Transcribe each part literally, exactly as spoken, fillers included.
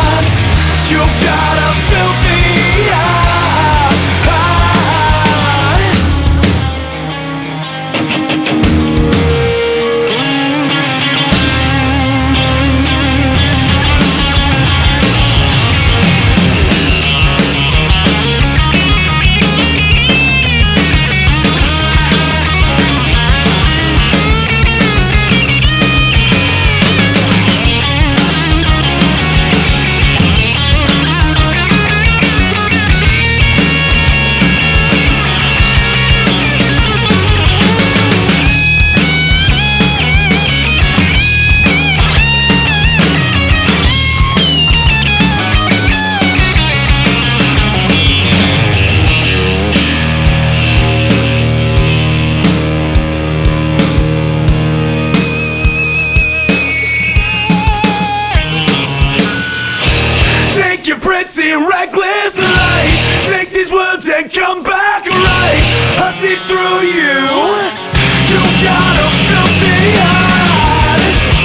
heart. You got a filthy heart. Take your pretty reckless life. Take these words and come back right. I see through you. You got a filthy heart.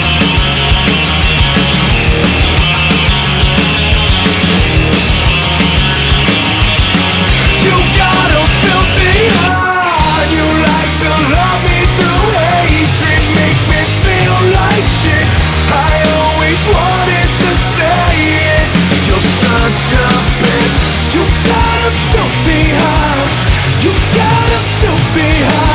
You got a filthy heart. You like to love me through hatred, make me feel like shit. I always wanted to say it. You're such a bitch. You got a filthy heart. You got a filthy heart.